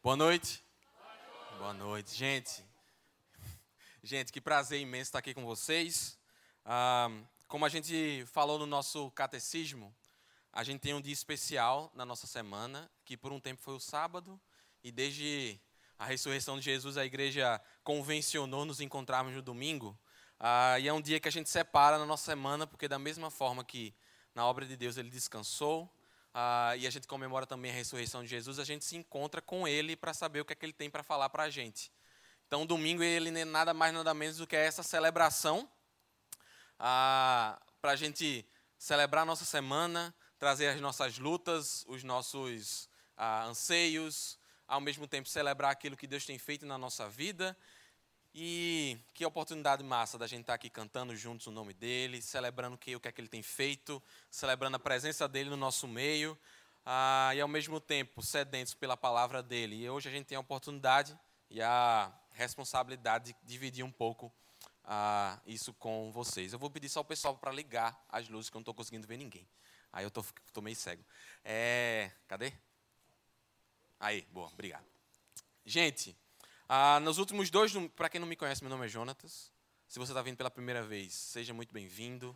Boa noite. Boa noite, gente. Gente, que prazer imenso estar aqui com vocês. Como a gente falou no nosso catecismo, a gente tem um dia especial na nossa semana, que por um tempo foi o sábado, e desde a ressurreição de Jesus, a igreja convencionou nos encontrarmos no domingo. E é um dia que a gente separa na nossa semana, porque da mesma forma que na obra de Deus ele descansou, e a gente comemora também a ressurreição de Jesus, a gente se encontra com ele para saber o que é que ele tem para falar para a gente. Então, o domingo ele é nada mais, nada menos do que essa celebração, para a gente celebrar a nossa semana, trazer as nossas lutas, os nossos anseios, ao mesmo tempo celebrar aquilo que Deus tem feito na nossa vida. E que oportunidade massa da gente estar aqui cantando juntos o nome dele, celebrando o que é que ele tem feito, celebrando a presença dele no nosso meio, e ao mesmo tempo sedentos pela palavra dele. E hoje a gente tem a oportunidade e a responsabilidade de dividir um pouco isso com vocês. Eu vou pedir só o pessoal para ligar as luzes, que eu não estou conseguindo ver ninguém. Aí eu estou meio cego. Cadê? Aí, boa, obrigado. Gente, nos últimos para quem não me conhece, meu nome é Jonatas. Se você está vindo pela primeira vez, seja muito bem-vindo.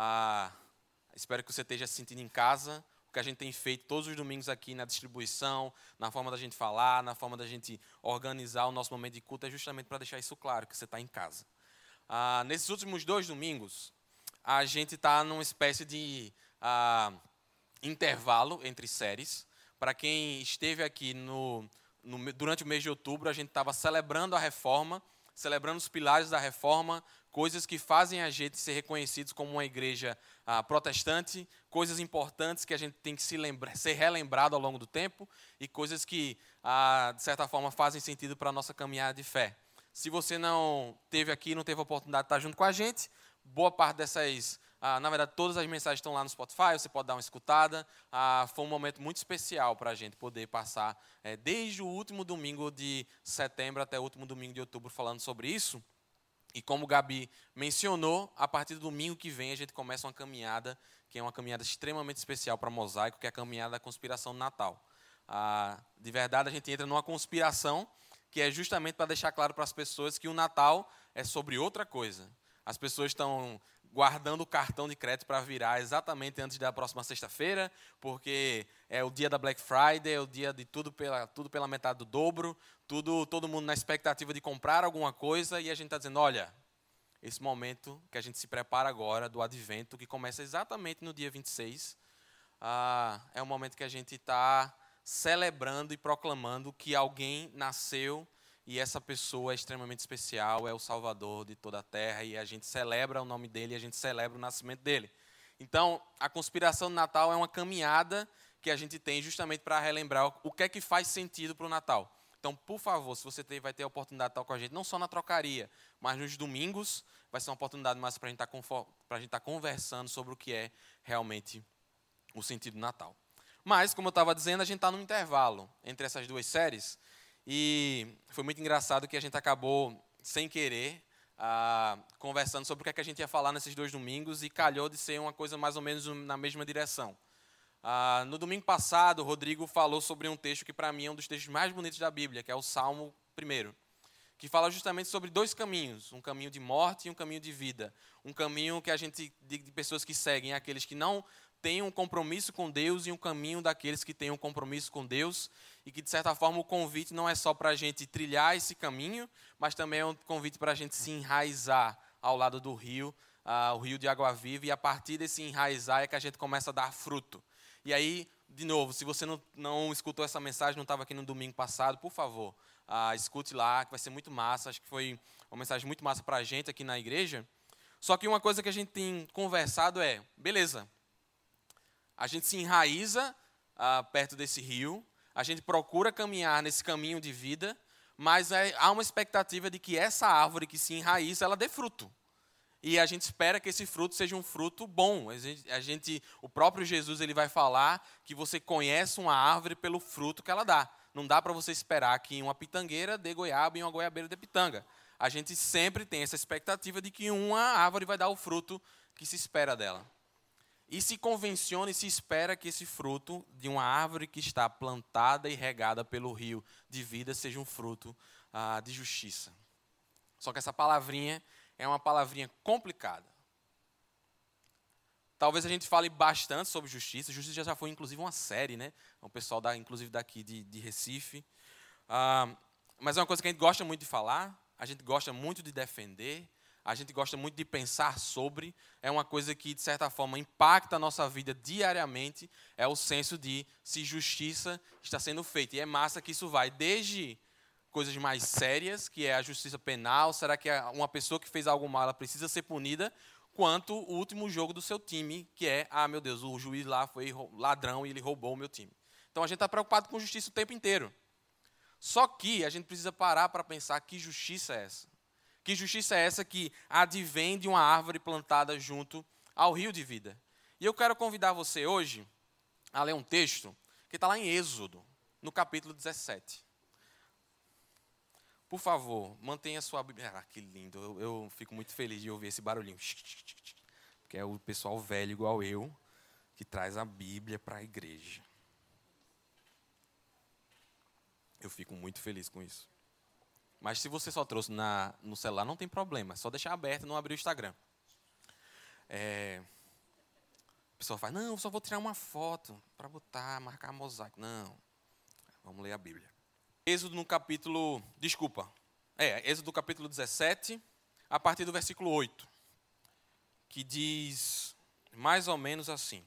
Espero que você esteja se sentindo em casa. O que a gente tem feito todos os domingos aqui na distribuição, na forma da gente falar, na forma da gente organizar o nosso momento de culto, é justamente para deixar isso claro, que você está em casa. Nesses últimos 2 domingos, a gente está numa espécie de intervalo entre séries. Para quem esteve aqui durante o mês de outubro, a gente estava celebrando a reforma, celebrando os pilares da reforma, coisas que fazem a gente ser reconhecidos como uma igreja protestante, coisas importantes que a gente tem que ser relembrado ao longo do tempo e coisas que, de certa forma, fazem sentido para a nossa caminhada de fé. Se você não esteve aqui, não teve a oportunidade de estar junto com a gente, boa parte dessas... na verdade, todas as mensagens estão lá no Spotify, você pode dar uma escutada. Foi um momento muito especial para a gente poder passar, desde o último domingo de setembro até o último domingo de outubro, falando sobre isso. E como o Gabi mencionou, a partir do domingo que vem a gente começa uma caminhada, que é uma caminhada extremamente especial para Mosaico, que é a caminhada da conspiração do Natal. De verdade, a gente entra numa conspiração que é justamente para deixar claro para as pessoas que o Natal é sobre outra coisa. As pessoas estão guardando o cartão de crédito para virar exatamente antes da próxima sexta-feira, porque é o dia da Black Friday, é o dia de tudo pela metade do dobro, todo mundo na expectativa de comprar alguma coisa, e a gente está dizendo, olha, esse momento que a gente se prepara agora, do Advento, que começa exatamente no dia 26, é um momento que a gente está celebrando e proclamando que alguém nasceu, e essa pessoa é extremamente especial, é o Salvador de toda a terra, e a gente celebra o nome dele, e a gente celebra o nascimento dele. Então, a conspiração do Natal é uma caminhada que a gente tem justamente para relembrar o que é que faz sentido para o Natal. Então, por favor, se você vai ter a oportunidade de estar com a gente, não só na trocaria, mas nos domingos, vai ser uma oportunidade mais para a gente estar conversando sobre o que é realmente o sentido do Natal. Mas, como eu estava dizendo, a gente está num intervalo entre essas duas séries, e foi muito engraçado que a gente acabou, sem querer, conversando sobre o que é que a gente ia falar nesses 2 domingos, e calhou de ser uma coisa mais ou menos na mesma direção. No domingo passado, o Rodrigo falou sobre um texto que para mim é um dos textos mais bonitos da Bíblia, que é o Salmo 1, que fala justamente sobre 2 caminhos, um caminho de morte e um caminho de vida. Um caminho que a gente, de pessoas que seguem, aqueles que não têm um compromisso com Deus, e um caminho daqueles que têm um compromisso com Deus, e que, de certa forma, o convite não é só para a gente trilhar esse caminho, mas também é um convite para a gente se enraizar ao lado do rio, o rio de água viva, e a partir desse enraizar é que a gente começa a dar fruto. E aí, de novo, se você não escutou essa mensagem, não estava aqui no domingo passado, por favor, escute lá, que vai ser muito massa. Acho que foi uma mensagem muito massa para a gente aqui na igreja. Só que uma coisa que a gente tem conversado é, beleza, a gente se enraiza perto desse rio, a gente procura caminhar nesse caminho de vida, mas há uma expectativa de que essa árvore que se enraiza, ela dê fruto. E a gente espera que esse fruto seja um fruto bom. O próprio Jesus ele vai falar que você conhece uma árvore pelo fruto que ela dá. Não dá para você esperar que uma pitangueira dê goiaba e uma goiabeira dê pitanga. A gente sempre tem essa expectativa de que uma árvore vai dar o fruto que se espera dela. E se convenciona e se espera que esse fruto de uma árvore que está plantada e regada pelo rio de vida seja um fruto de justiça. Só que essa palavrinha é uma palavrinha complicada. Talvez a gente fale bastante sobre justiça. Justiça já foi, inclusive, uma série, né? O pessoal, inclusive, daqui de Recife. Mas é uma coisa que a gente gosta muito de falar, a gente gosta muito de defender, a gente gosta muito de pensar sobre. É uma coisa que, de certa forma, impacta a nossa vida diariamente. É o senso de se justiça está sendo feita. E é massa que isso vai desde coisas mais sérias, que é a justiça penal. Será que uma pessoa que fez algo mal ela precisa ser punida? Quanto o último jogo do seu time, que é, meu Deus, o juiz lá foi ladrão e ele roubou o meu time. Então, a gente está preocupado com justiça o tempo inteiro. Só que a gente precisa parar para pensar que justiça é essa. Que justiça é essa que advém de uma árvore plantada junto ao rio de vida. E eu quero convidar você hoje a ler um texto que está lá em Êxodo, no capítulo 17. Por favor, mantenha a sua Bíblia. Que lindo, eu fico muito feliz de ouvir esse barulhinho. Porque é o pessoal velho igual eu que traz a Bíblia para a igreja. Eu fico muito feliz com isso. Mas se você só trouxe no celular, não tem problema. É só deixar aberto e não abrir o Instagram. A pessoa fala, não, eu só vou tirar uma foto para marcar mosaico. Não, vamos ler a Bíblia. Êxodo no capítulo 17, a partir do versículo 8, que diz mais ou menos assim.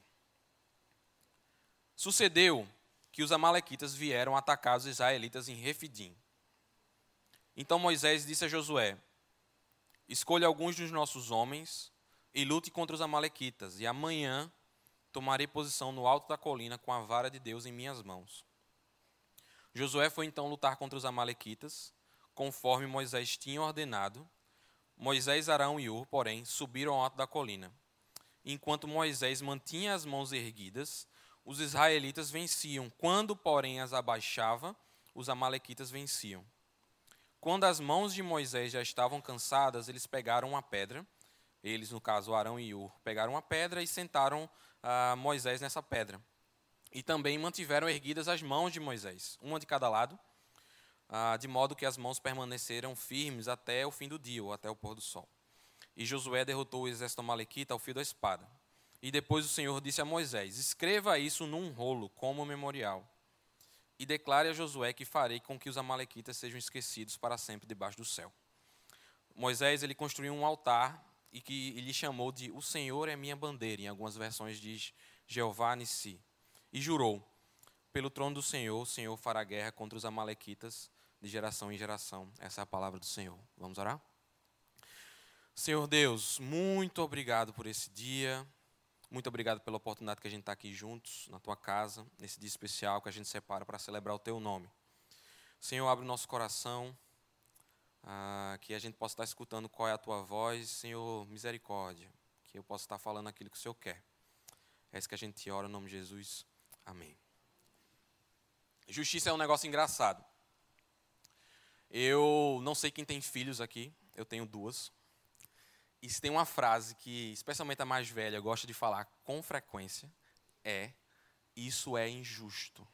Sucedeu que os amalequitas vieram atacar os israelitas em Refidim. Então Moisés disse a Josué, escolha alguns dos nossos homens e lute contra os amalequitas, e amanhã tomarei posição no alto da colina com a vara de Deus em minhas mãos. Josué foi então lutar contra os amalequitas, conforme Moisés tinha ordenado. Moisés, Arão e Hur, porém, subiram ao alto da colina. Enquanto Moisés mantinha as mãos erguidas, os israelitas venciam. Quando, porém, as abaixava, os amalequitas venciam. Quando as mãos de Moisés já estavam cansadas, eles pegaram uma pedra. Eles, no caso, Arão e Hur, pegaram uma pedra e sentaram Moisés nessa pedra. E também mantiveram erguidas as mãos de Moisés, uma de cada lado, de modo que as mãos permaneceram firmes até o fim do dia, ou até o pôr do sol. E Josué derrotou o exército amalequita ao fio da espada. E depois o Senhor disse a Moisés, escreva isso num rolo, como memorial. E declare a Josué que farei com que os amalequitas sejam esquecidos para sempre debaixo do céu. Moisés ele construiu um altar e que lhe chamou de O Senhor é minha bandeira. Em algumas versões diz Jeová Nissi. E jurou, pelo trono do Senhor, o Senhor fará guerra contra os amalequitas de geração em geração. Essa é a palavra do Senhor. Vamos orar? Senhor Deus, muito obrigado por esse dia. Muito obrigado pela oportunidade que a gente está aqui juntos, na Tua casa, nesse dia especial que a gente separa para celebrar o Teu nome. Senhor, abre o nosso coração, que a gente possa estar escutando qual é a Tua voz. Senhor, misericórdia, que eu possa estar falando aquilo que o Senhor quer. É isso que a gente ora, no nome de Jesus. Amém. Justiça é um negócio engraçado. Eu não sei quem tem filhos aqui, eu tenho 2. E se tem uma frase que, especialmente a mais velha, gosta de falar com frequência, isso é injusto.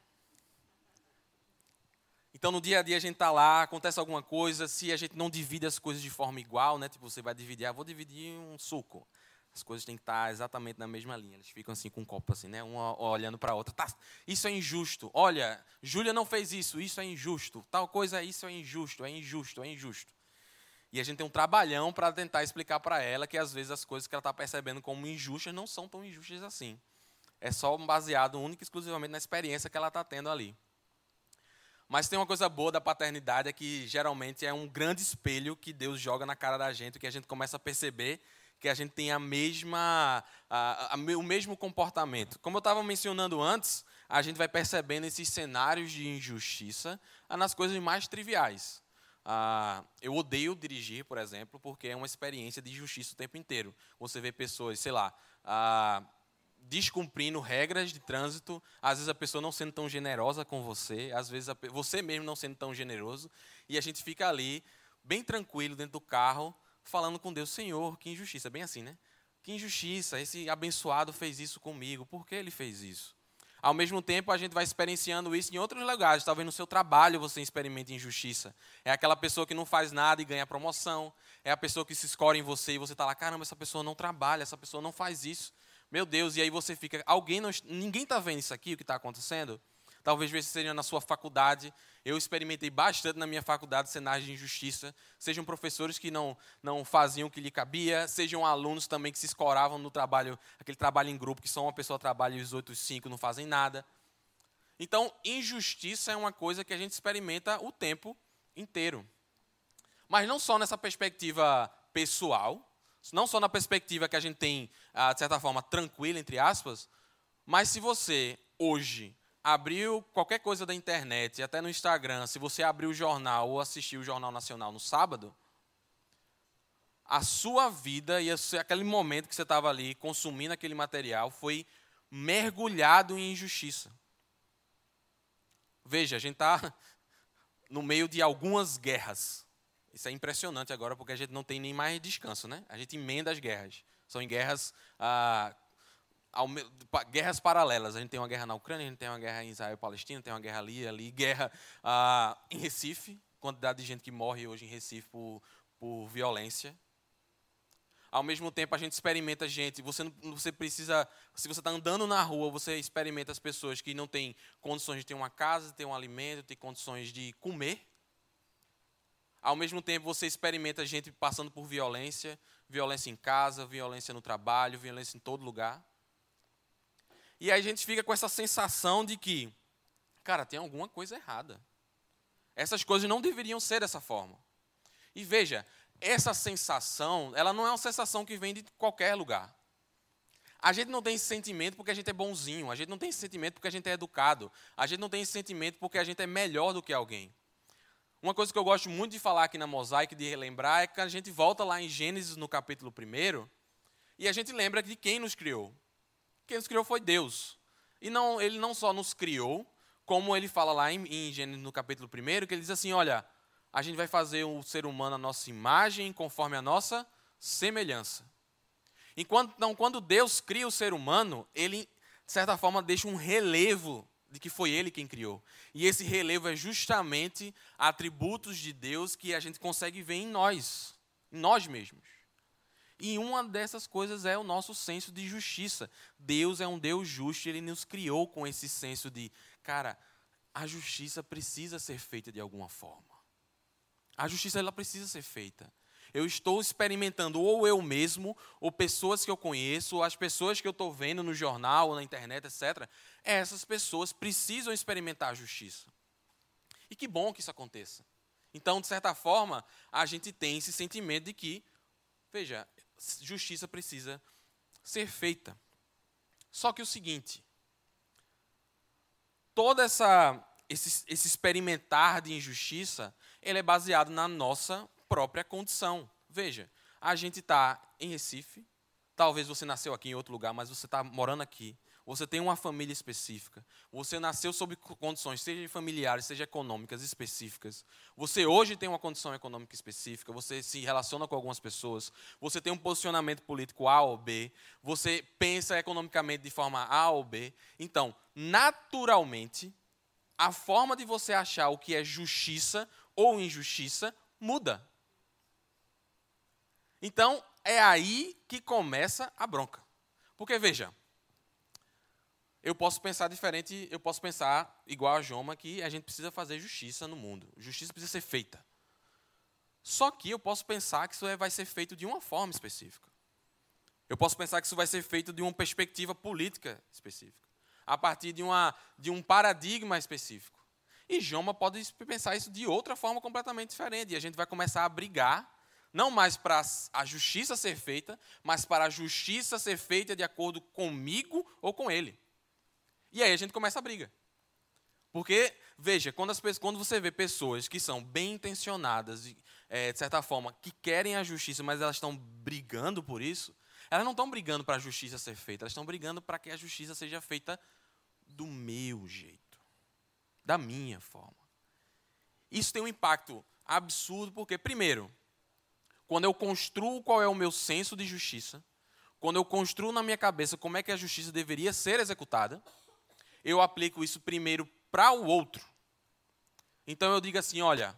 Então, no dia a dia, a gente está lá, acontece alguma coisa, se a gente não divide as coisas de forma igual, né? Tipo, você vai dividir, vou dividir um suco. As coisas têm que estar exatamente na mesma linha. Eles ficam assim com um copo assim, né? Uma olhando para a outra. Tá, isso é injusto. Olha, Júlia não fez isso é injusto. Tal coisa, isso é injusto, é injusto, é injusto. E a gente tem um trabalhão para tentar explicar para ela que às vezes as coisas que ela está percebendo como injustas não são tão injustas assim. É só baseado única e exclusivamente na experiência que ela está tendo ali. Mas tem uma coisa boa da paternidade, é que geralmente é um grande espelho que Deus joga na cara da gente, que a gente começa a perceber que a gente tem o mesmo comportamento. Como eu estava mencionando antes, a gente vai percebendo esses cenários de injustiça nas coisas mais triviais. Eu odeio dirigir, por exemplo, porque é uma experiência de injustiça o tempo inteiro. Você vê pessoas, descumprindo regras de trânsito, às vezes a pessoa não sendo tão generosa com você, às vezes você mesmo não sendo tão generoso, e a gente fica ali, bem tranquilo, dentro do carro, falando com Deus, Senhor, que injustiça, bem assim, né? Que injustiça, esse abençoado fez isso comigo, por que ele fez isso? Ao mesmo tempo, a gente vai experienciando isso em outros lugares. Talvez no seu trabalho você experimente injustiça. É aquela pessoa que não faz nada e ganha promoção. É a pessoa que se escora em você e você está lá, caramba, essa pessoa não trabalha, essa pessoa não faz isso. Meu Deus, e aí você fica, ninguém está vendo isso aqui, o que está acontecendo? Talvez seja na sua faculdade. Eu experimentei bastante na minha faculdade cenários de injustiça. Sejam professores que não faziam o que lhe cabia, sejam alunos também que se escoravam no trabalho, aquele trabalho em grupo, que só uma pessoa trabalha e os outros 5 não fazem nada. Então, injustiça é uma coisa que a gente experimenta o tempo inteiro. Mas não só nessa perspectiva pessoal, não só na perspectiva que a gente tem, de certa forma, tranquila, entre aspas, mas se você, hoje, abriu qualquer coisa da internet, até no Instagram, se você abriu o jornal ou assistiu o Jornal Nacional no sábado, a sua vida e aquele momento que você estava ali consumindo aquele material foi mergulhado em injustiça. Veja, a gente está no meio de algumas guerras. Isso é impressionante agora, porque a gente não tem nem mais descanso, né? A gente emenda as guerras. São em guerras... guerras paralelas. A gente tem uma guerra na Ucrânia, a gente tem uma guerra em Israel e Palestina, tem uma guerra ali guerra em Recife, quantidade de gente que morre hoje em Recife por violência. Ao mesmo tempo, a gente experimenta gente, você precisa, se você está andando na rua, você experimenta as pessoas que não têm condições de ter uma casa, ter um alimento, ter condições de comer. Ao mesmo tempo, você experimenta gente passando por violência, violência em casa, violência no trabalho, violência em todo lugar. E aí a gente fica com essa sensação de que, cara, tem alguma coisa errada. Essas coisas não deveriam ser dessa forma. E veja, essa sensação, ela não é uma sensação que vem de qualquer lugar. A gente não tem esse sentimento porque a gente é bonzinho, a gente não tem esse sentimento porque a gente é educado, a gente não tem esse sentimento porque a gente é melhor do que alguém. Uma coisa que eu gosto muito de falar aqui na Mosaic, de relembrar, é que a gente volta lá em Gênesis, no capítulo 1, e a gente lembra de quem nos criou. Quem nos criou foi Deus. E ele não só nos criou, como ele fala lá em Gênesis, no capítulo 1, que ele diz assim, olha, a gente vai fazer o ser humano à nossa imagem, conforme a nossa semelhança. Então, quando Deus cria o ser humano, ele, de certa forma, deixa um relevo de que foi ele quem criou. E esse relevo é justamente atributos de Deus que a gente consegue ver em nós mesmos. E uma dessas coisas é o nosso senso de justiça. Deus é um Deus justo, ele nos criou com esse senso de, cara, a justiça precisa ser feita de alguma forma. A justiça, ela precisa ser feita. Eu estou experimentando, ou eu mesmo, ou pessoas que eu conheço, ou as pessoas que eu estou vendo no jornal, ou na internet, etc. Essas pessoas precisam experimentar a justiça. E que bom que isso aconteça. Então, de certa forma, a gente tem esse sentimento de que, veja, justiça precisa ser feita. Só que o seguinte, todo esse experimentar de injustiça, ele é baseado na nossa própria condição. Veja, a gente está em Recife, talvez você nasceu aqui em outro lugar, mas você está morando aqui. Você tem uma família específica. Você nasceu sob condições, seja familiares, seja econômicas específicas. Você hoje tem uma condição econômica específica. Você se relaciona com algumas pessoas. Você tem um posicionamento político A ou B. Você pensa economicamente de forma A ou B. Então, naturalmente, a forma de você achar o que é justiça ou injustiça muda. Então, é aí que começa a bronca. Porque, veja, eu posso pensar diferente, eu posso pensar igual a Joma, que a gente precisa fazer justiça no mundo. Justiça precisa ser feita. Só que eu posso pensar que isso vai ser feito de uma forma específica. Eu posso pensar que isso vai ser feito de uma perspectiva política específica. A partir de um paradigma específico. E Joma pode pensar isso de outra forma completamente diferente. E a gente vai começar a brigar, não mais para a justiça ser feita, mas para a justiça ser feita de acordo comigo ou com ele. E aí a gente começa a briga. Porque, veja, quando você vê pessoas que são bem intencionadas, de certa forma, que querem a justiça, mas elas estão brigando por isso, elas não estão brigando para a justiça ser feita, elas estão brigando para que a justiça seja feita do meu jeito, da minha forma. Isso tem um impacto absurdo, porque, primeiro, quando eu construo qual é o meu senso de justiça, quando eu construo na minha cabeça como é que a justiça deveria ser executada, eu aplico isso primeiro para o outro. Então eu digo assim, olha,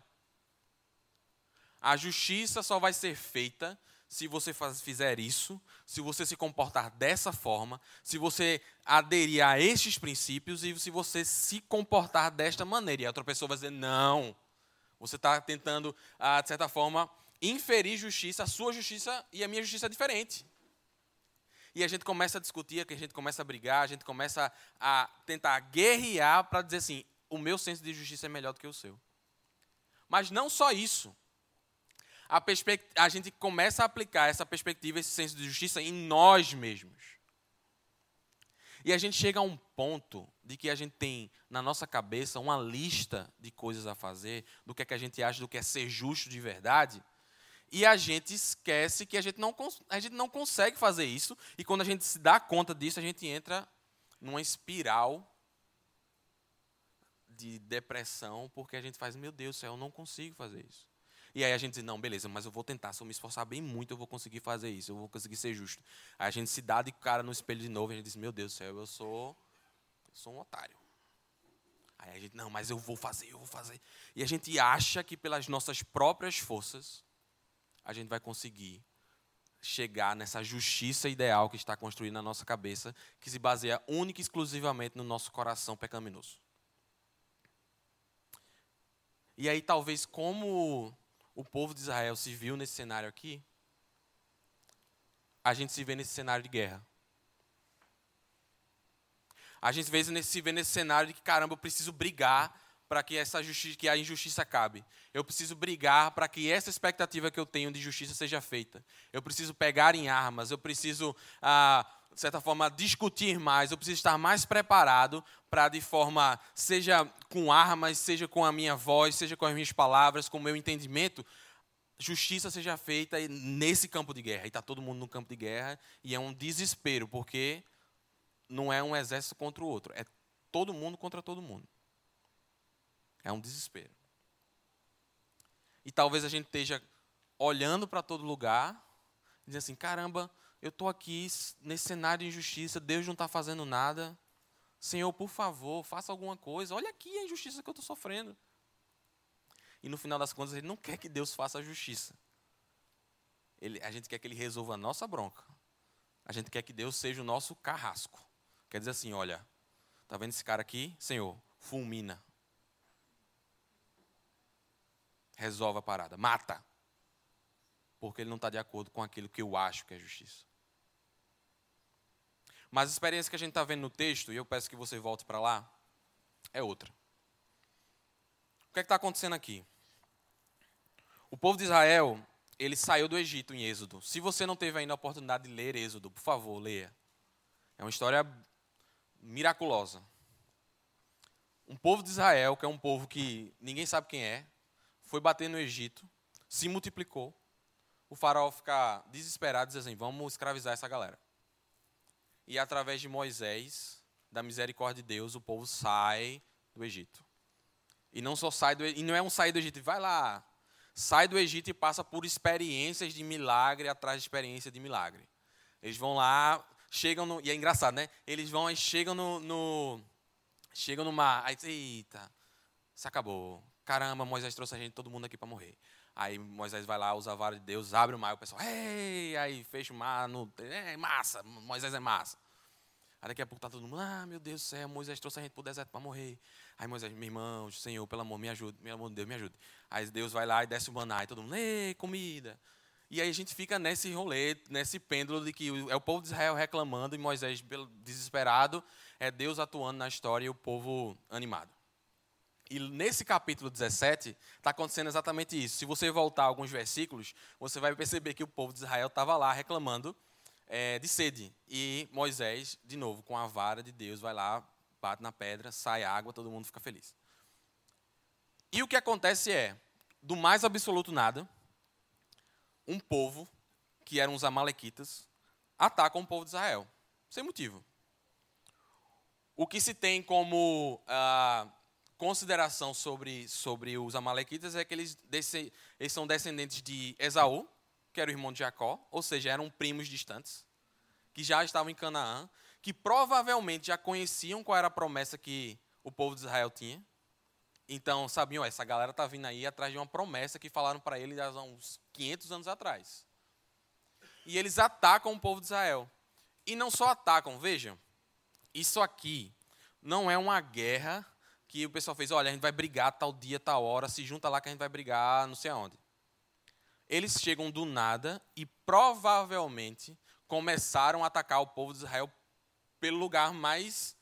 a justiça só vai ser feita se você fizer isso, se você se comportar dessa forma, se você aderir a estes princípios e se você se comportar desta maneira. E a outra pessoa vai dizer, não, você está tentando, de certa forma, inferir justiça, a sua justiça e a minha justiça é diferente. E a gente começa a discutir, a gente começa a brigar, a gente começa a tentar guerrear para dizer assim, o meu senso de justiça é melhor do que o seu. Mas não só isso. A gente começa a aplicar essa perspectiva, esse senso de justiça em nós mesmos. E a gente chega a um ponto de que a gente tem na nossa cabeça uma lista de coisas a fazer, do que é que a gente acha do que é ser justo de verdade, e a gente esquece que a gente não consegue fazer isso, e quando a gente se dá conta disso, a gente entra numa espiral de depressão, porque a gente faz, meu Deus do céu, eu não consigo fazer isso. E aí a gente diz, não, beleza, mas eu vou tentar, se eu me esforçar bem muito, eu vou conseguir fazer isso, eu vou conseguir ser justo. Aí a gente se dá de cara no espelho de novo, e a gente diz, meu Deus do céu, eu sou um otário. Aí a gente, não, mas eu vou fazer. E a gente acha que pelas nossas próprias forças, a gente vai conseguir chegar nessa justiça ideal que está construída na nossa cabeça, que se baseia única e exclusivamente no nosso coração pecaminoso. E aí, talvez, como o povo de Israel se viu nesse cenário aqui, a gente se vê nesse cenário de guerra. A gente se vê nesse cenário de que, caramba, eu preciso brigar para que a injustiça acabe. Eu preciso brigar para que essa expectativa que eu tenho de justiça seja feita. Eu preciso pegar em armas, eu preciso, de certa forma, discutir mais, eu preciso estar mais preparado para, de forma, seja com armas, seja com a minha voz, seja com as minhas palavras, com o meu entendimento, justiça seja feita nesse campo de guerra. E está todo mundo no campo de guerra, e é um desespero, porque não é um exército contra o outro, é todo mundo contra todo mundo. É um desespero. E talvez a gente esteja olhando para todo lugar, dizendo assim, caramba, eu estou aqui nesse cenário de injustiça, Deus não está fazendo nada. Senhor, por favor, faça alguma coisa. Olha aqui a injustiça que eu estou sofrendo. E no final das contas, Ele não quer que Deus faça a justiça. A gente quer que Ele resolva a nossa bronca. A gente quer que Deus seja o nosso carrasco. Quer dizer assim, olha, está vendo esse cara aqui? Senhor, fulmina. Resolve a parada, mata. Porque ele não está de acordo com aquilo que eu acho que é justiça. Mas a experiência que a gente está vendo no texto, e eu peço que você volte para lá, é outra. O que é que está acontecendo aqui? O povo de Israel, ele saiu do Egito em Êxodo. Se você não teve ainda a oportunidade de ler Êxodo, por favor, leia. É uma história miraculosa. Um povo de Israel, que é um povo que ninguém sabe quem é, foi bater no Egito, se multiplicou. O faraó fica desesperado e diz assim, vamos escravizar essa galera. E através de Moisés, da misericórdia de Deus, o povo sai do Egito. E não só sai do Egito, e não é um sair do Egito, vai lá. Sai do Egito e passa por experiências de milagre atrás de experiência de milagre. Eles vão lá, chegam no... E é engraçado, né? Eles vão e chegam chegam no mar. Aí, eita, isso acabou. Caramba, Moisés trouxe a gente, todo mundo aqui para morrer. Aí Moisés vai lá, usa a vara de Deus, abre o mar, e o pessoal, ei! Aí fecha o mar, massa, Moisés é massa. Aí daqui a pouco está todo mundo, meu Deus do céu, Moisés trouxe a gente para o deserto para morrer. Aí Moisés, meu irmão, Senhor, pelo amor, me ajude, pelo amor de Deus, me ajude. Aí Deus vai lá e desce o maná, e todo mundo, ei, comida. E aí a gente fica nesse rolê, nesse pêndulo de que é o povo de Israel reclamando e Moisés desesperado, é Deus atuando na história e o povo animado. E nesse capítulo 17, está acontecendo exatamente isso. Se você voltar alguns versículos, você vai perceber que o povo de Israel estava lá reclamando de sede. E Moisés, de novo, com a vara de Deus, vai lá, bate na pedra, sai água, todo mundo fica feliz. E o que acontece é, do mais absoluto nada, um povo, que eram os amalequitas, ataca o povo de Israel, sem motivo. O que se tem como consideração sobre os amalequitas é que eles são descendentes de Esaú, que era o irmão de Jacó, ou seja, eram primos distantes. que já estavam em Canaã, que provavelmente já conheciam qual era a promessa que o povo de Israel tinha. Então, sabiam, essa galera está vindo aí atrás de uma promessa que falaram para eles há uns 500 anos atrás. E eles atacam o povo de Israel. E não só atacam, vejam, isso aqui não é uma guerra que o pessoal fez, olha, a gente vai brigar tal dia, tal hora, se junta lá que a gente vai brigar não sei aonde. Eles chegam do nada e provavelmente começaram a atacar o povo de Israel pelo lugar mais...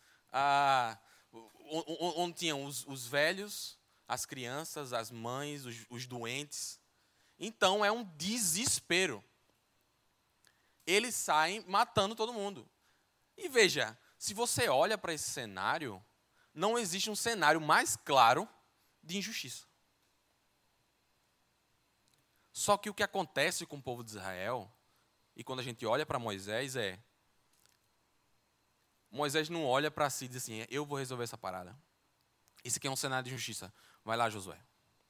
onde tinham os velhos, as crianças, as mães, os doentes. Então é um desespero. Eles saem matando todo mundo. E veja, se você olha para esse cenário, não existe um cenário mais claro de injustiça. Só que o que acontece com o povo de Israel, e quando a gente olha para Moisés, Moisés não olha para si e diz assim, eu vou resolver essa parada. Esse aqui é um cenário de justiça. Vai lá, Josué.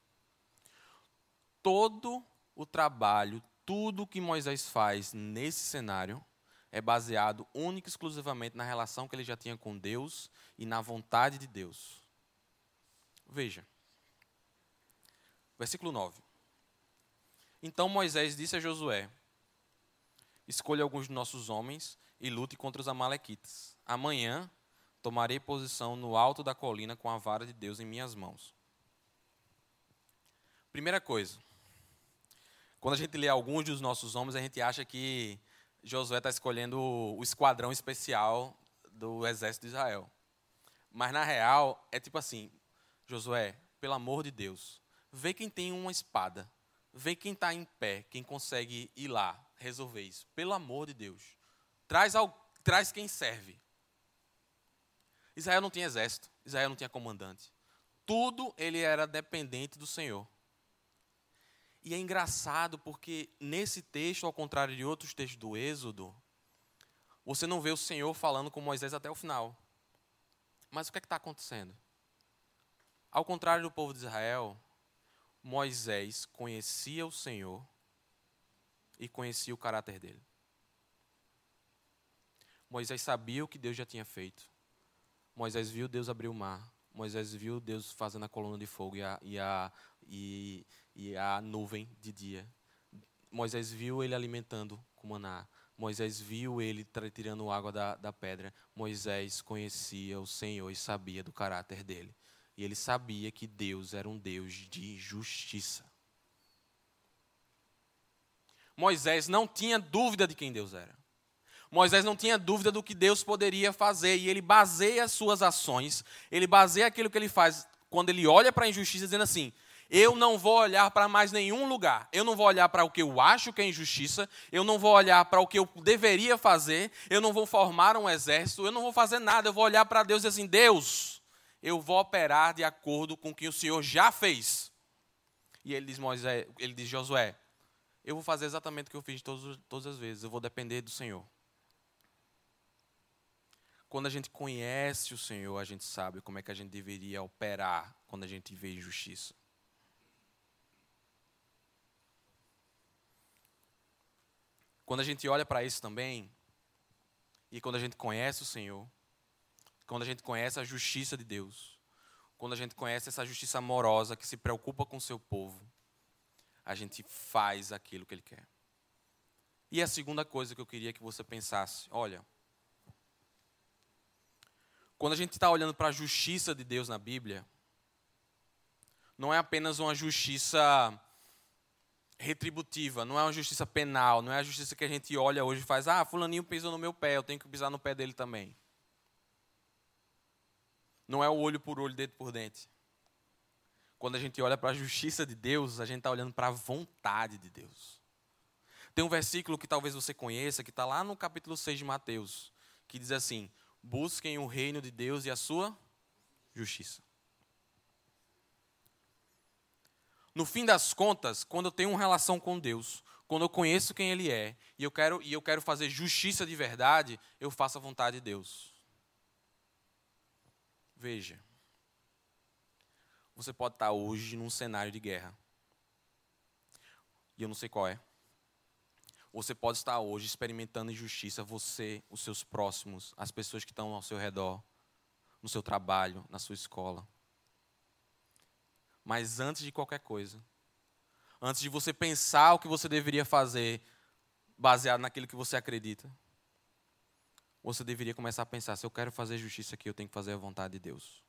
Todo o trabalho, tudo que Moisés faz nesse cenário é baseado única e exclusivamente na relação que ele já tinha com Deus e na vontade de Deus. Veja. Versículo 9. Então Moisés disse a Josué, escolha alguns de nossos homens e lute contra os amalequitas. Amanhã tomarei posição no alto da colina com a vara de Deus em minhas mãos. Primeira coisa, quando a gente lê alguns dos nossos homens, a gente acha que Josué está escolhendo o esquadrão especial do exército de Israel. Mas na real, é tipo assim, Josué, pelo amor de Deus, vê quem tem uma espada, vê quem está em pé, quem consegue ir lá, resolver isso. Pelo amor de Deus, traz quem serve. Israel não tinha exército, Israel não tinha comandante. Tudo ele era dependente do Senhor. E é engraçado porque nesse texto, ao contrário de outros textos do Êxodo, você não vê o Senhor falando com Moisés até o final. Mas o que é que está acontecendo? Ao contrário do povo de Israel, Moisés conhecia o Senhor e conhecia o caráter dele. Moisés sabia o que Deus já tinha feito. Moisés viu Deus abrir o mar. Moisés viu Deus fazendo a coluna de fogo e a nuvem de dia. Moisés viu ele alimentando com maná. Moisés viu ele tirando água da pedra. Moisés conhecia o Senhor e sabia do caráter dele. E ele sabia que Deus era um Deus de justiça. Moisés não tinha dúvida de quem Deus era. Moisés não tinha dúvida do que Deus poderia fazer. E ele baseia as suas ações, ele baseia aquilo que ele faz quando ele olha para a injustiça, dizendo assim, eu não vou olhar para mais nenhum lugar. Eu não vou olhar para o que eu acho que é injustiça. Eu não vou olhar para o que eu deveria fazer. Eu não vou formar um exército. Eu não vou fazer nada. Eu vou olhar para Deus e dizer assim, Deus, eu vou operar de acordo com o que o Senhor já fez. E ele diz Josué, eu vou fazer exatamente o que eu fiz todas as vezes. Eu vou depender do Senhor. Quando a gente conhece o Senhor, a gente sabe como é que a gente deveria operar quando a gente vê injustiça. Quando a gente olha para isso também, e quando a gente conhece o Senhor, quando a gente conhece a justiça de Deus, quando a gente conhece essa justiça amorosa que se preocupa com o seu povo, a gente faz aquilo que Ele quer. E a segunda coisa que eu queria que você pensasse, olha, quando a gente está olhando para a justiça de Deus na Bíblia, não é apenas uma justiça retributiva, não é uma justiça penal, não é a justiça que a gente olha hoje e faz, fulaninho pisou no meu pé, eu tenho que pisar no pé dele também. Não é o olho por olho, dente por dente. Quando a gente olha para a justiça de Deus, a gente está olhando para a vontade de Deus. Tem um versículo que talvez você conheça, que está lá no capítulo 6 de Mateus, que diz assim, busquem o reino de Deus e a sua justiça. No fim das contas, quando eu tenho uma relação com Deus, quando eu conheço quem Ele é, e eu quero fazer justiça de verdade, eu faço a vontade de Deus. Veja, você pode estar hoje num cenário de guerra. E eu não sei qual é. Você pode estar hoje experimentando injustiça, você, os seus próximos, as pessoas que estão ao seu redor, no seu trabalho, na sua escola. Mas antes de qualquer coisa, antes de você pensar o que você deveria fazer baseado naquilo que você acredita, você deveria começar a pensar, se eu quero fazer justiça aqui, eu tenho que fazer a vontade de Deus.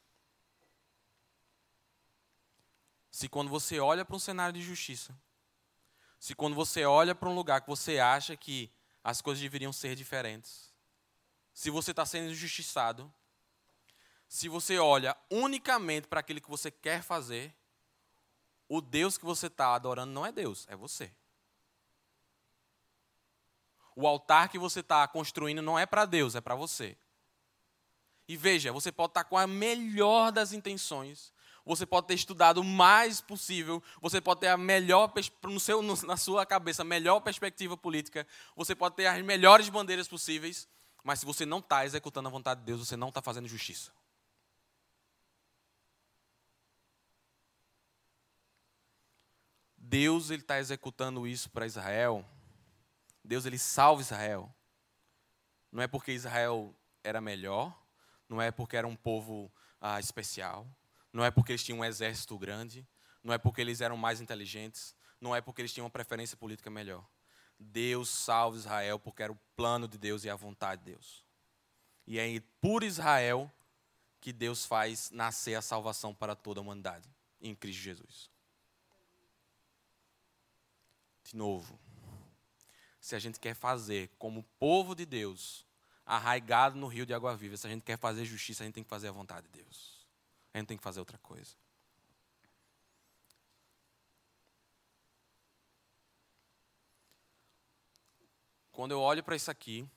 Se quando você olha para um cenário de justiça, se quando você olha para um lugar que você acha que as coisas deveriam ser diferentes, se você está sendo injustiçado, se você olha unicamente para aquilo que você quer fazer, o Deus que você está adorando não é Deus, é você. O altar que você está construindo não é para Deus, é para você. E veja, você pode estar com a melhor das intenções, você pode ter estudado o mais possível, você pode ter a melhor, na sua cabeça, a melhor perspectiva política, você pode ter as melhores bandeiras possíveis, mas se você não está executando a vontade de Deus, você não está fazendo justiça. Deus está executando isso para Israel. Deus ele salva Israel. Não é porque Israel era melhor, não é porque era um povo especial, não é porque eles tinham um exército grande, não é porque eles eram mais inteligentes, não é porque eles tinham uma preferência política melhor. Deus salva Israel porque era o plano de Deus e a vontade de Deus. E é por Israel que Deus faz nascer a salvação para toda a humanidade, em Cristo Jesus. De novo, se a gente quer fazer como povo de Deus, arraigado no rio de água viva, se a gente quer fazer justiça, a gente tem que fazer a vontade de Deus. A gente tem que fazer outra coisa. Quando eu olho para isso aqui,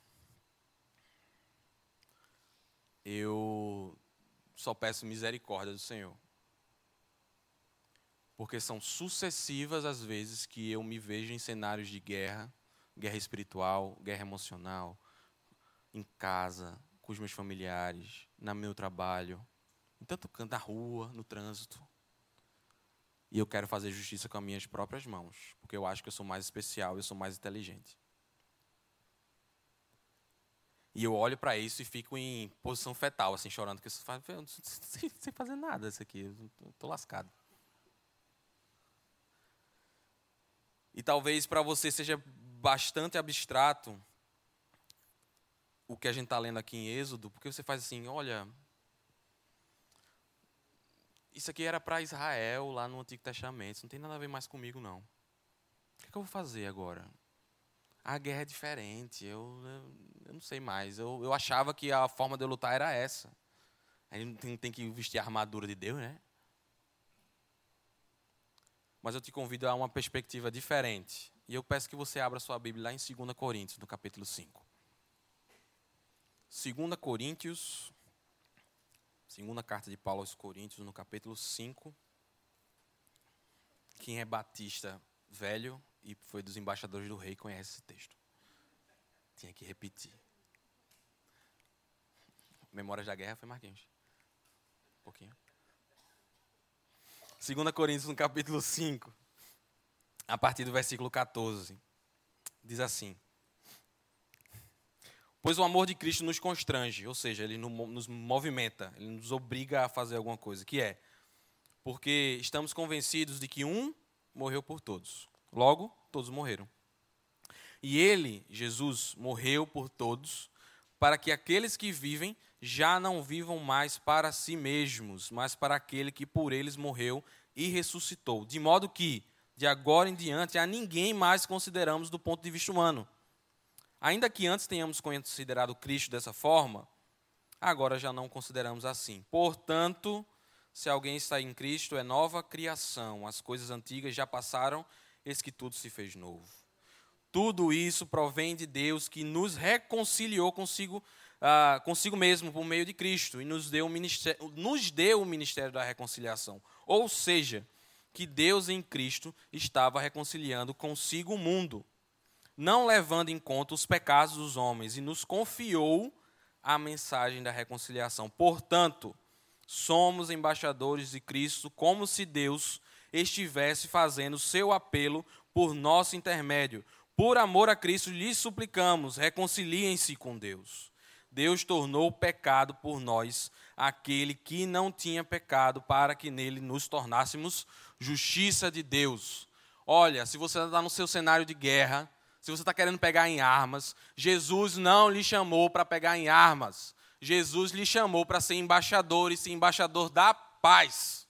eu só peço misericórdia do Senhor. Porque são sucessivas as vezes que eu me vejo em cenários de guerra, guerra espiritual, guerra emocional, em casa, com os meus familiares, no meu trabalho, em tanto canto, na rua, no trânsito. E eu quero fazer justiça com as minhas próprias mãos, porque eu acho que eu sou mais especial, eu sou mais inteligente. E eu olho para isso e fico em posição fetal, assim, chorando, porque eu não sei fazer nada isso aqui, eu estou lascado. E talvez para você seja bastante abstrato o que a gente está lendo aqui em Êxodo, porque você faz assim, olha, isso aqui era para Israel lá no Antigo Testamento, isso não tem nada a ver mais comigo não. O que eu vou fazer agora? A guerra é diferente, eu não sei mais, eu achava que a forma de eu lutar era essa. A gente tem que vestir a armadura de Deus, né? Mas eu te convido a uma perspectiva diferente. E eu peço que você abra sua Bíblia lá em 2 Coríntios, no capítulo 5. 2 Coríntios, segunda carta de Paulo aos Coríntios, no capítulo 5. Quem é batista velho e foi dos embaixadores do rei conhece esse texto. Tinha que repetir. Memórias da Guerra foi Marquinhos. Um pouquinho. 2 Coríntios, no capítulo 5, a partir do versículo 14, diz assim: pois o amor de Cristo nos constrange, ou seja, ele nos movimenta, ele nos obriga a fazer alguma coisa, que é, porque estamos convencidos de que um morreu por todos, logo, todos morreram. E ele, Jesus, morreu por todos, para que aqueles que vivem já não vivam mais para si mesmos, mas para aquele que por eles morreu e ressuscitou. De modo que, de agora em diante, a ninguém mais consideramos do ponto de vista humano. Ainda que antes tenhamos considerado Cristo dessa forma, agora já não consideramos assim. Portanto, se alguém está em Cristo, é nova criação. As coisas antigas já passaram, eis que tudo se fez novo. Tudo isso provém de Deus, que nos reconciliou consigo mesmo por meio de Cristo e nos deu o ministério da reconciliação. Ou seja, que Deus em Cristo estava reconciliando consigo o mundo, não levando em conta os pecados dos homens, e nos confiou a mensagem da reconciliação. Portanto, somos embaixadores de Cristo, como se Deus estivesse fazendo seu apelo por nosso intermédio. Por amor a Cristo, lhes suplicamos, reconciliem-se com Deus. Deus tornou pecado por nós aquele que não tinha pecado, para que nele nos tornássemos justiça de Deus. Olha, se você está no seu cenário de guerra, se você está querendo pegar em armas, Jesus não lhe chamou para pegar em armas. Jesus lhe chamou para ser embaixador e ser embaixador da paz.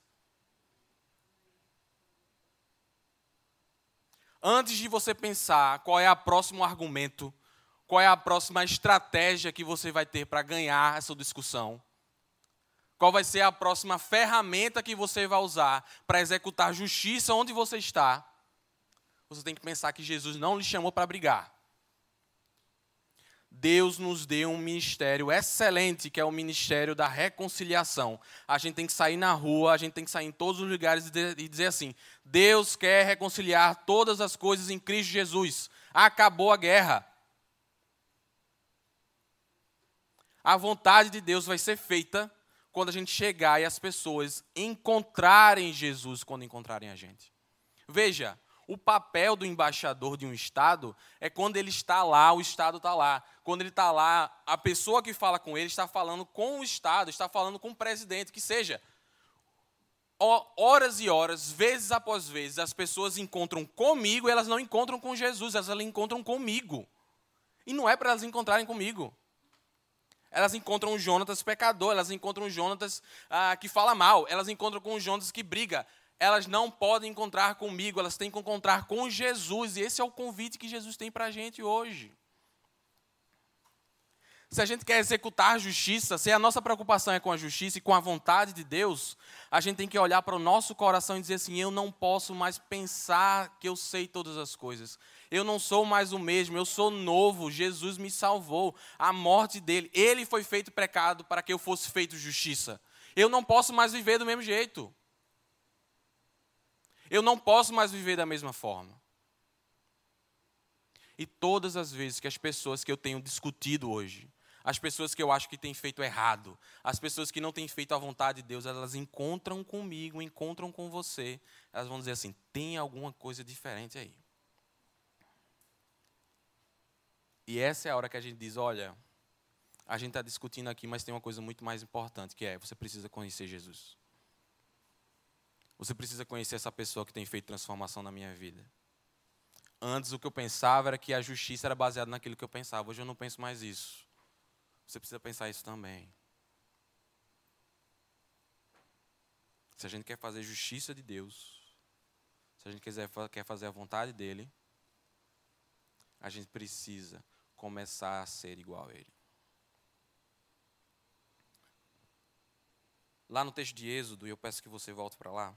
Antes de você pensar qual é o próximo argumento, qual é a próxima estratégia que você vai ter para ganhar essa discussão, qual vai ser a próxima ferramenta que você vai usar para executar justiça onde você está, você tem que pensar que Jesus não lhe chamou para brigar. Deus nos deu um ministério excelente, que é o ministério da reconciliação. A gente tem que sair na rua, a gente tem que sair em todos os lugares e dizer assim: Deus quer reconciliar todas as coisas em Cristo Jesus. Acabou a guerra. A vontade de Deus vai ser feita quando a gente chegar e as pessoas encontrarem Jesus quando encontrarem a gente. Veja, o papel do embaixador de um Estado é quando ele está lá, o Estado está lá. Quando ele está lá, a pessoa que fala com ele está falando com o Estado, está falando com o presidente, que seja. Horas e horas, vezes após vezes, as pessoas encontram comigo e elas não encontram com Jesus, elas encontram comigo. E não é para elas encontrarem comigo. Elas encontram o Jonatas pecador, elas encontram o Jonatas que fala mal, elas encontram com o Jonatas que briga. Elas não podem encontrar comigo, elas têm que encontrar com Jesus. E esse é o convite que Jesus tem para a gente hoje. Se a gente quer executar a justiça, se a nossa preocupação é com a justiça e com a vontade de Deus, a gente tem que olhar para o nosso coração e dizer assim: eu não posso mais pensar que eu sei todas as coisas. Eu não sou mais o mesmo, eu sou novo, Jesus me salvou. A morte dele, ele foi feito pecado para que eu fosse feito justiça. Eu não posso mais viver do mesmo jeito. Eu não posso mais viver da mesma forma. E todas as vezes que as pessoas que eu tenho discutido hoje, as pessoas que eu acho que têm feito errado, as pessoas que não têm feito a vontade de Deus, elas encontram comigo, encontram com você, elas vão dizer assim: tem alguma coisa diferente aí. E essa é a hora que a gente diz: olha, a gente está discutindo aqui, mas tem uma coisa muito mais importante, que é: você precisa conhecer Jesus. Você precisa conhecer essa pessoa que tem feito transformação na minha vida. Antes o que eu pensava era que a justiça era baseada naquilo que eu pensava. Hoje eu não penso mais isso. Você precisa pensar isso também. Se a gente quer fazer justiça de Deus, se a gente quer fazer a vontade dele, a gente precisa começar a ser igual a ele. Lá no texto de Êxodo, e eu peço que você volte para lá.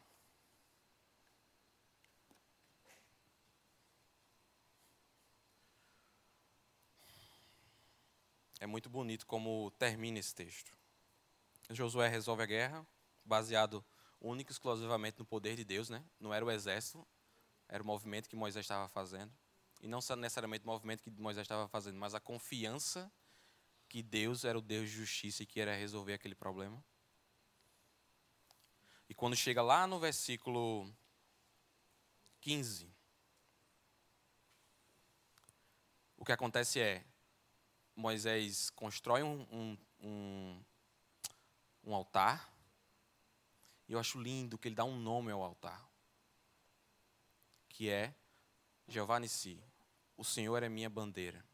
É muito bonito como termina esse texto. Josué resolve a guerra, baseado único e exclusivamente no poder de Deus, né? Não era o exército, era o movimento que Moisés estava fazendo. E não necessariamente o movimento que Moisés estava fazendo, mas a confiança que Deus era o Deus de justiça e que ia resolver aquele problema. E quando chega lá no versículo 15, o que acontece é: Moisés constrói um altar, e eu acho lindo que ele dá um nome ao altar, que é Jeová Nissi, o Senhor é minha bandeira.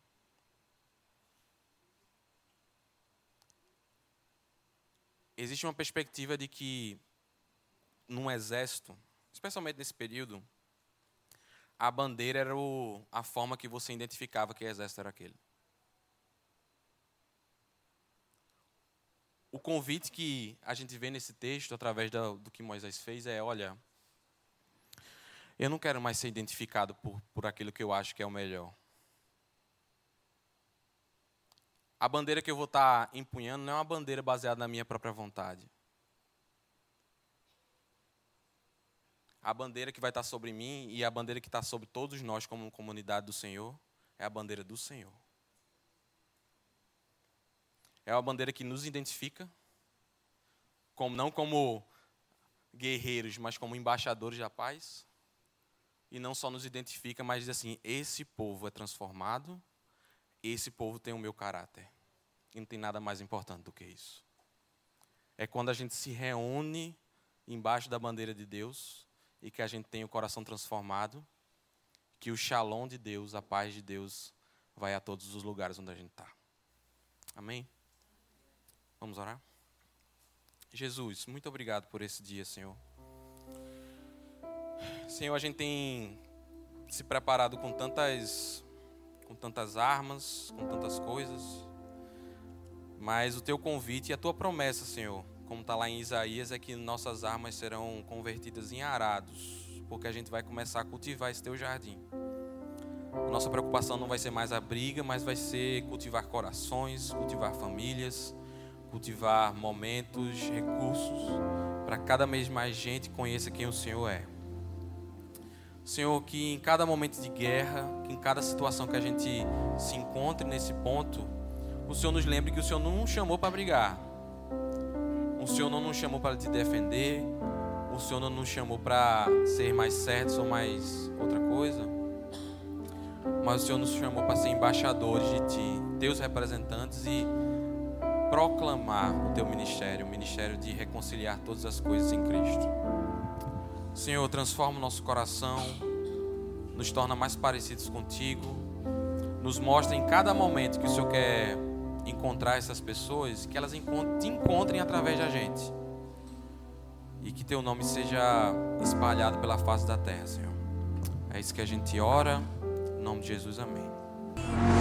Existe uma perspectiva de que, num exército, especialmente nesse período, a bandeira era a forma que você identificava que o exército era aquele. O convite que a gente vê nesse texto, através do que Moisés fez, é: olha, eu não quero mais ser identificado por aquilo que eu acho que é o melhor. A bandeira que eu vou estar empunhando não é uma bandeira baseada na minha própria vontade. A bandeira que vai estar sobre mim e a bandeira que está sobre todos nós como comunidade do Senhor é a bandeira do Senhor. É uma bandeira que nos identifica, não como guerreiros, mas como embaixadores da paz. e não só nos identifica, mas diz assim: esse povo é transformado, esse povo tem o meu caráter. E não tem nada mais importante do que isso. É quando a gente se reúne embaixo da bandeira de Deus e que a gente tem o coração transformado, que o shalom de Deus, a paz de Deus, vai a todos os lugares onde a gente está. Amém? Vamos orar? Jesus, muito obrigado por esse dia, Senhor. Senhor, a gente tem se preparado com tantas armas, com tantas coisas, mas o teu convite e a tua promessa, Senhor, como está lá em Isaías, é que nossas armas serão convertidas em arados, porque a gente vai começar a cultivar esse teu jardim. A nossa preocupação não vai ser mais a briga, mas vai ser cultivar corações, cultivar famílias, cultivar momentos, recursos, para cada vez mais gente conheça quem o Senhor é. Senhor, que em cada momento de guerra, que em cada situação que a gente se encontre nesse ponto, o Senhor nos lembre que o Senhor não nos chamou para brigar. O Senhor não nos chamou para te defender. O Senhor não nos chamou para ser mais certos ou mais outra coisa. Mas o Senhor nos chamou para ser embaixadores de Ti, Teus representantes, e proclamar o Teu ministério, o ministério de reconciliar todas as coisas em Cristo. Senhor, transforma o nosso coração, nos torna mais parecidos contigo, nos mostra em cada momento que o Senhor quer encontrar essas pessoas, que elas te encontrem através da gente, e que Teu nome seja espalhado pela face da terra, Senhor. É isso que a gente ora, em nome de Jesus, amém.